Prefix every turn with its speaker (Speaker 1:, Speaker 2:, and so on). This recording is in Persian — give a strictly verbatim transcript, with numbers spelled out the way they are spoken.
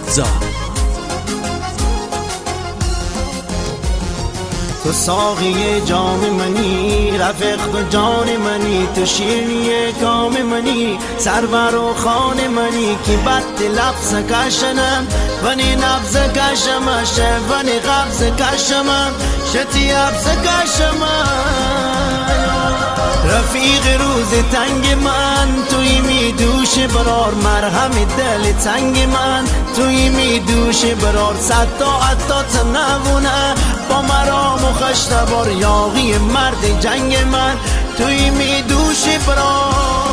Speaker 1: افزار.
Speaker 2: تو ساقی جام منی، رفیق تو جان منی، تو شیرینی کام منی، سرور و خان منی که بد لفظ کشنم ونی نبز کشم شه ونی قبض کشم شتی ابز کشم. رفیق روز تنگ من توی می دوش برار، مرهم دل تنگ من توی می دوش برار، صد تا عطات نمونه با مرام و خشتبار، یاغی مرد جنگ من توی می دوش برار.